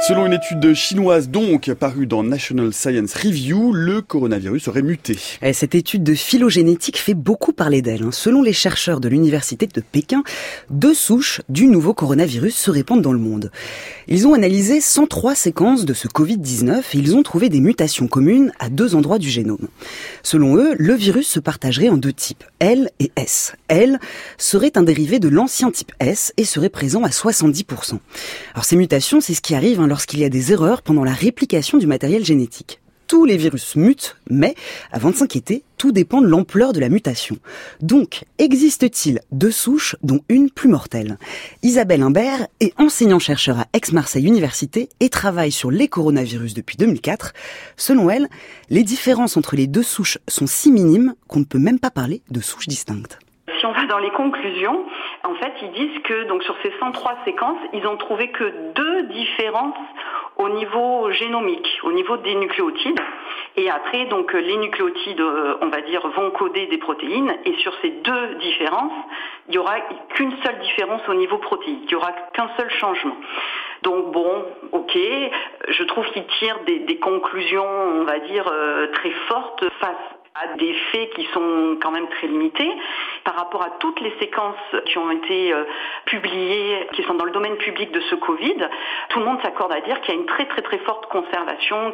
Selon une étude chinoise donc parue dans National Science Review, le coronavirus aurait muté. Cette étude de phylogénétique fait beaucoup parler d'elle. Selon les chercheurs de l'université de Pékin, 2 souches du nouveau coronavirus se répandent dans le monde. Ils ont analysé 103 séquences de ce Covid-19 et ils ont trouvé des mutations communes à 2 endroits du génome. Selon eux, le virus se partagerait en 2 types, L et S. L serait un dérivé de l'ancien type S et serait présent à 70%. Alors ces mutations, c'est ce qui arrive lorsqu'il y a des erreurs pendant la réplication du matériel génétique. Tous les virus mutent, mais, avant de s'inquiéter, tout dépend de l'ampleur de la mutation. Donc, existe-t-il 2 souches, dont une plus mortelle ? Isabelle Imbert est enseignant-chercheur à Aix-Marseille Université et travaille sur les coronavirus depuis 2004. Selon elle, les différences entre les 2 souches sont si minimes qu'on ne peut même pas parler de souches distinctes. Si on va dans les conclusions, en fait, ils disent que donc sur ces 103 séquences, ils ont trouvé que 2 différences au niveau génomique, au niveau des nucléotides. Et après, donc les nucléotides, on va dire, vont coder des protéines. Et sur ces 2 différences, il n'y aura qu'une seule différence au niveau protéique. Il n'y aura qu'un seul changement. Donc bon, ok, je trouve qu'ils tirent des conclusions, on va dire, très fortes face à des faits qui sont quand même très limités par rapport à toutes les séquences qui ont été publiées, qui sont dans le domaine public de ce Covid. Tout le monde s'accorde à dire qu'il y a une très très très forte conservation,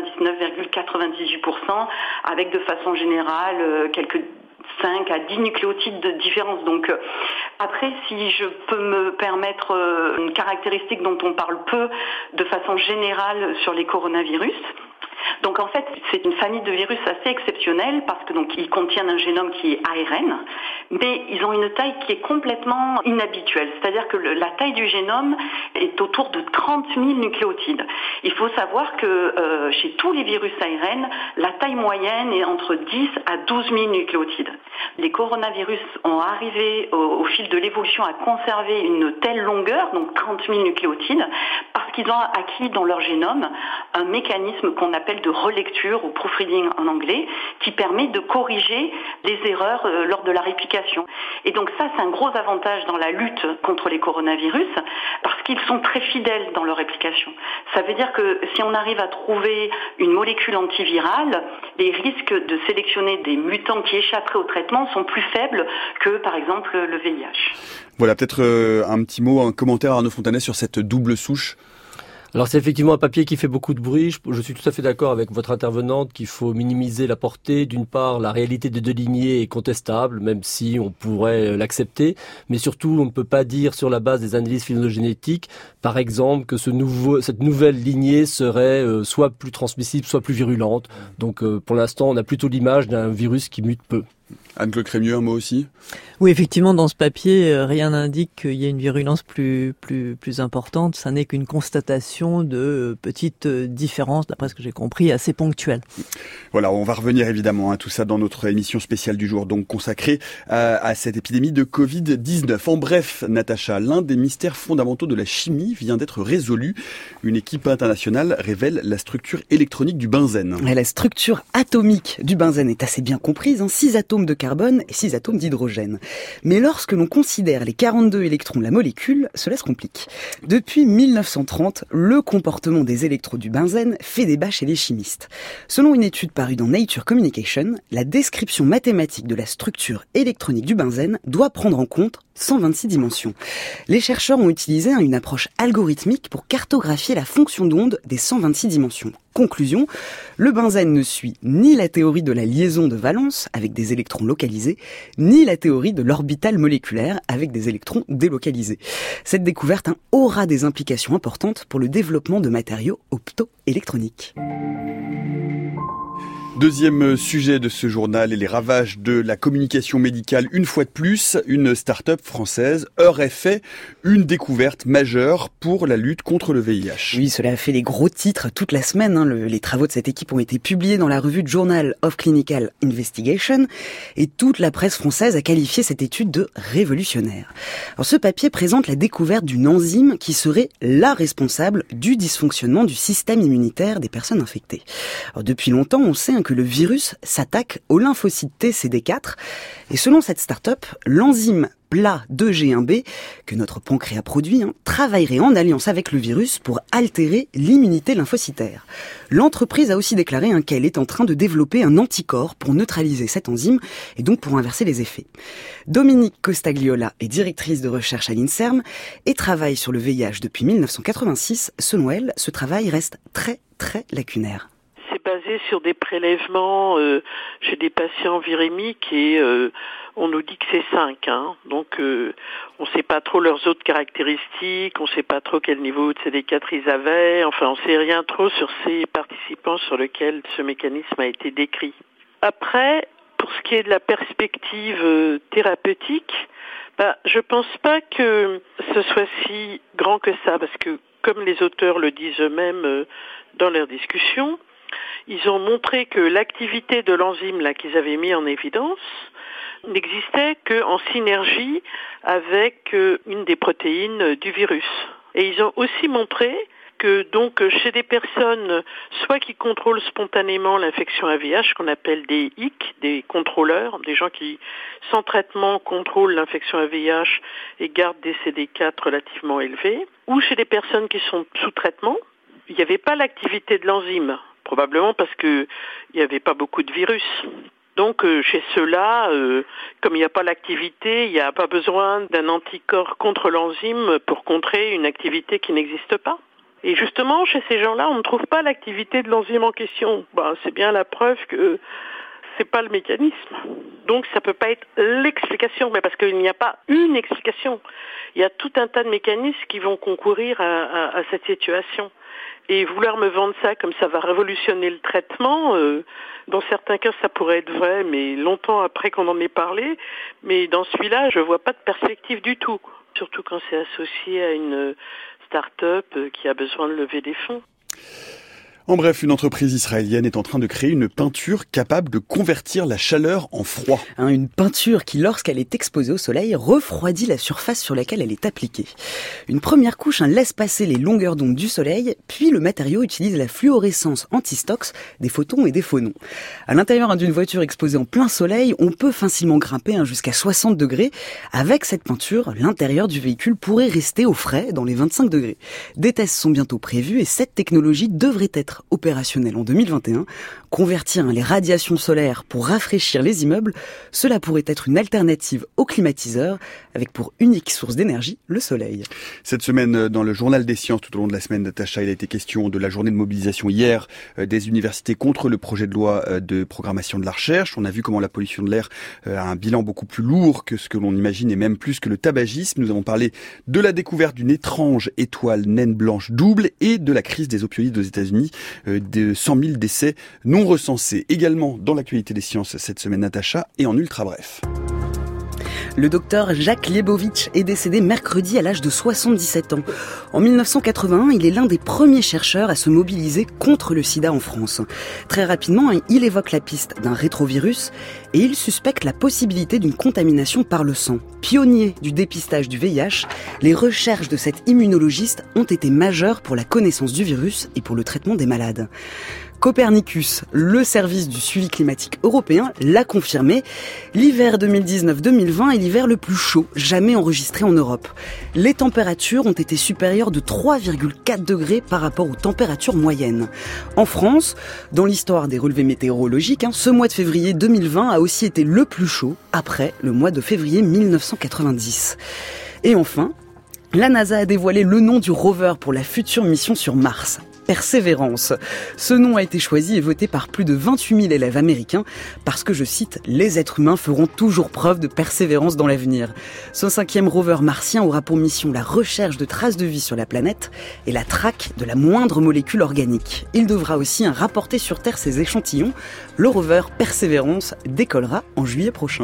99,98%, avec de façon générale quelques 5 à 10 nucléotides de différence. Donc après, si je peux me permettre une caractéristique dont on parle peu de façon générale sur les coronavirus. Donc en fait, c'est une famille de virus assez exceptionnelle parce que donc ils contiennent un génome qui est ARN, mais ils ont une taille qui est complètement inhabituelle. C'est-à-dire que la taille du génome est autour de 30 000 nucléotides. Il faut savoir que chez tous les virus ARN, la taille moyenne est entre 10 à 12 000 nucléotides. Les coronavirus ont arrivé au fil de l'évolution à conserver une telle longueur, donc 30 000 nucléotides, parce qu'ils ont acquis dans leur génome un mécanisme qu'on appelle de relecture ou proofreading en anglais, qui permet de corriger les erreurs lors de la réplication. Et donc ça, c'est un gros avantage dans la lutte contre les coronavirus, parce qu'ils sont très fidèles dans leur réplication. Ça veut dire que si on arrive à trouver une molécule antivirale, les risques de sélectionner des mutants qui échapperaient au traitement sont plus faibles que, par exemple, le VIH. Voilà, peut-être un petit mot, un commentaire à Arnaud Fontanet sur cette double souche. Alors c'est effectivement un papier qui fait beaucoup de bruit. Je suis tout à fait d'accord avec votre intervenante qu'il faut minimiser la portée. D'une part, la réalité des 2 lignées est contestable, même si on pourrait l'accepter. Mais surtout, on ne peut pas dire sur la base des analyses phylogénétiques, par exemple, que cette nouvelle lignée serait soit plus transmissible, soit plus virulente. Donc pour l'instant, on a plutôt l'image d'un virus qui mute peu. Anne-Claude Crémieux, un mot aussi ? Oui, effectivement, dans ce papier, rien n'indique qu'il y ait une virulence plus importante. Ça n'est qu'une constatation de petites différences, d'après ce que j'ai compris, assez ponctuelles. Voilà, on va revenir évidemment à tout ça dans notre émission spéciale du jour, donc consacrée à cette épidémie de Covid-19. En bref, Natacha, l'un des mystères fondamentaux de la chimie vient d'être résolu. Une équipe internationale révèle la structure électronique du benzène. Et la structure atomique du benzène est assez bien comprise, 6 atomes de carbone et 6 atomes d'hydrogène. Mais lorsque l'on considère les 42 électrons de la molécule, cela se complique. Depuis 1930, le comportement des électrons du benzène fait débat chez les chimistes. Selon une étude parue dans Nature Communication, la description mathématique de la structure électronique du benzène doit prendre en compte 126 dimensions. Les chercheurs ont utilisé une approche algorithmique pour cartographier la fonction d'onde des 126 dimensions. Conclusion, le benzène ne suit ni la théorie de la liaison de valence avec des électrons localisés, ni la théorie de l'orbital moléculaire avec des électrons délocalisés. Cette découverte aura des implications importantes pour le développement de matériaux optoélectroniques. Deuxième sujet de ce journal et les ravages de la communication médicale. Une fois de plus, une start-up française aurait fait une découverte majeure pour la lutte contre le VIH. Oui, cela a fait les gros titres toute la semaine. Les travaux de cette équipe ont été publiés dans la revue Journal of Clinical Investigation et toute la presse française a qualifié cette étude de révolutionnaire. Alors, ce papier présente la découverte d'une enzyme qui serait la responsable du dysfonctionnement du système immunitaire des personnes infectées. Alors, depuis longtemps, on sait que le virus s'attaque aux lymphocytes T CD4. Et selon cette start-up, l'enzyme PLA2G1B, que notre pancréas produit, travaillerait en alliance avec le virus pour altérer l'immunité lymphocytaire. L'entreprise a aussi déclaré qu'elle est en train de développer un anticorps pour neutraliser cette enzyme et donc pour inverser les effets. Dominique Costagliola est directrice de recherche à l'INSERM et travaille sur le VIH depuis 1986. Selon elle, ce travail reste très lacunaire. C'est basé sur des prélèvements chez des patients virémiques et on nous dit que c'est 5. Donc on ne sait pas trop leurs autres caractéristiques, on ne sait pas trop quel niveau de CD4 ils avaient, enfin on ne sait rien trop sur ces participants sur lesquels ce mécanisme a été décrit. Après, pour ce qui est de la perspective thérapeutique, je ne pense pas que ce soit si grand que ça, parce que comme les auteurs le disent eux-mêmes dans leurs discussions, ils ont montré que l'activité de l'enzyme qu'ils avaient mis en évidence n'existait qu'en synergie avec une des protéines du virus. Et ils ont aussi montré que donc chez des personnes soit qui contrôlent spontanément l'infection à VIH, qu'on appelle des IC, des contrôleurs, des gens qui sans traitement contrôlent l'infection à VIH et gardent des CD4 relativement élevés, ou chez des personnes qui sont sous traitement, il n'y avait pas l'activité de l'enzyme, probablement parce que il n'y avait pas beaucoup de virus. Donc chez ceux-là, comme il n'y a pas l'activité, il n'y a pas besoin d'un anticorps contre l'enzyme pour contrer une activité qui n'existe pas. Et justement, chez ces gens-là, on ne trouve pas l'activité de l'enzyme en question. C'est bien la preuve que c'est pas le mécanisme. Donc ça peut pas être l'explication, mais parce qu'il n'y a pas une explication. Il y a tout un tas de mécanismes qui vont concourir à cette situation. Et vouloir me vendre ça comme ça va révolutionner le traitement, dans certains cas ça pourrait être vrai, mais longtemps après qu'on en ait parlé, mais dans celui-là je vois pas de perspective du tout, surtout quand c'est associé à une start-up qui a besoin de lever des fonds. En bref, une entreprise israélienne est en train de créer une peinture capable de convertir la chaleur en froid. Une peinture qui, lorsqu'elle est exposée au soleil, refroidit la surface sur laquelle elle est appliquée. Une première couche laisse passer les longueurs d'onde du soleil, puis le matériau utilise la fluorescence anti-stox des photons et des phonons. À l'intérieur d'une voiture exposée en plein soleil, on peut facilement grimper jusqu'à 60 degrés. Avec cette peinture, l'intérieur du véhicule pourrait rester au frais dans les 25 degrés. Des tests sont bientôt prévus et cette technologie devrait être opérationnel en 2021. Convertir les radiations solaires pour rafraîchir les immeubles, cela pourrait être une alternative aux climatiseurs, avec pour unique source d'énergie le soleil. Cette semaine, dans le journal des sciences, tout au long de la semaine, Natacha, il a été question de la journée de mobilisation hier des universités contre le projet de loi de programmation de la recherche. On a vu comment la pollution de l'air a un bilan beaucoup plus lourd que ce que l'on imagine et même plus que le tabagisme. Nous avons parlé de la découverte d'une étrange étoile naine blanche double et de la crise des opioïdes aux États-Unis, de 100 000 décès non recensés. Également dans l'actualité des sciences cette semaine, Natacha, et en ultra bref. Le docteur Jacques Liebowitz est décédé mercredi à l'âge de 77 ans. En 1981, il est l'un des premiers chercheurs à se mobiliser contre le sida en France. Très rapidement, il évoque la piste d'un rétrovirus et il suspecte la possibilité d'une contamination par le sang. Pionnier du dépistage du VIH, les recherches de cet immunologiste ont été majeures pour la connaissance du virus et pour le traitement des malades. Copernicus, le service du suivi climatique européen, l'a confirmé. L'hiver 2019-2020 est l'hiver le plus chaud jamais enregistré en Europe. Les températures ont été supérieures de 3,4 degrés par rapport aux températures moyennes. En France, dans l'histoire des relevés météorologiques, ce mois de février 2020 a aussi été le plus chaud après le mois de février 1990. Et enfin, la NASA a dévoilé le nom du rover pour la future mission sur Mars. Persévérance. Ce nom a été choisi et voté par plus de 28 000 élèves américains parce que, je cite, « les êtres humains feront toujours preuve de persévérance dans l'avenir ». Ce 5e rover martien aura pour mission la recherche de traces de vie sur la planète et la traque de la moindre molécule organique. Il devra aussi rapporter sur Terre ses échantillons. Le rover Persévérance décollera en juillet prochain.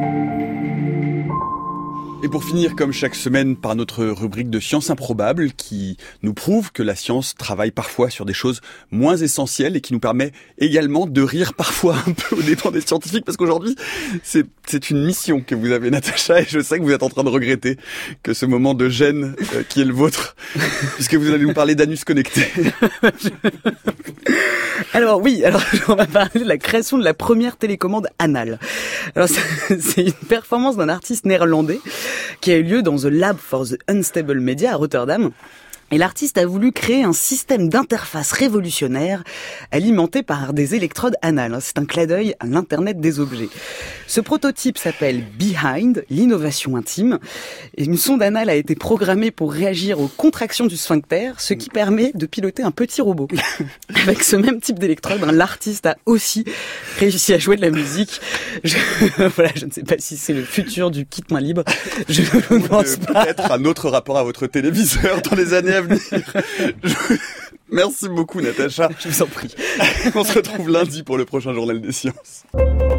Et pour finir, comme chaque semaine, par notre rubrique de science improbable qui nous prouve que la science travaille parfois sur des choses moins essentielles et qui nous permet également de rire parfois un peu aux dépens des scientifiques, parce qu'aujourd'hui, c'est une mission que vous avez, Natacha, et je sais que vous êtes en train de regretter que ce moment de gêne qui est le vôtre, puisque vous allez nous parler d'anus connecté. Alors oui, on va parler de la création de la première télécommande anale. Alors c'est une performance d'un artiste néerlandais qui a eu lieu dans The Lab for the Unstable Media à Rotterdam. Et l'artiste a voulu créer un système d'interface révolutionnaire alimenté par des électrodes anales. C'est un clin d'œil à l'Internet des objets. Ce prototype s'appelle Behind, l'innovation intime. Et une sonde anale a été programmée pour réagir aux contractions du sphincter, ce qui permet de piloter un petit robot. Avec ce même type d'électrode, l'artiste a aussi réussi à jouer de la musique. Je ne sais pas si c'est le futur du kit main libre. Je ne pense pas. Peut-être un autre rapport à votre téléviseur dans les années à venir. Merci beaucoup, Natacha. Je vous en prie. On se retrouve lundi pour le prochain Journal des Sciences.